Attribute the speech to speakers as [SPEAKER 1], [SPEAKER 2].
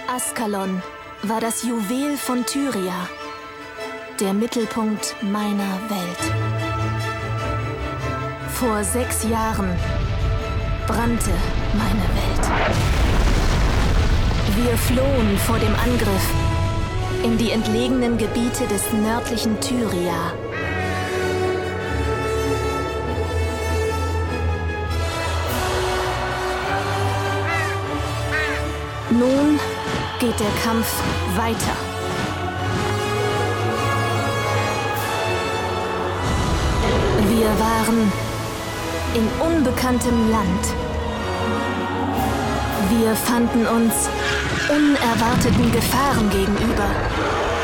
[SPEAKER 1] Askalon war das Juwel von Tyria, der Mittelpunkt meiner Welt. Vor 6 Jahren brannte meine Welt. Wir flohen vor dem Angriff in die entlegenen Gebiete des nördlichen Tyria. Nun geht der Kampf weiter. Wir waren in unbekanntem Land. Wir fanden uns unerwarteten Gefahren gegenüber.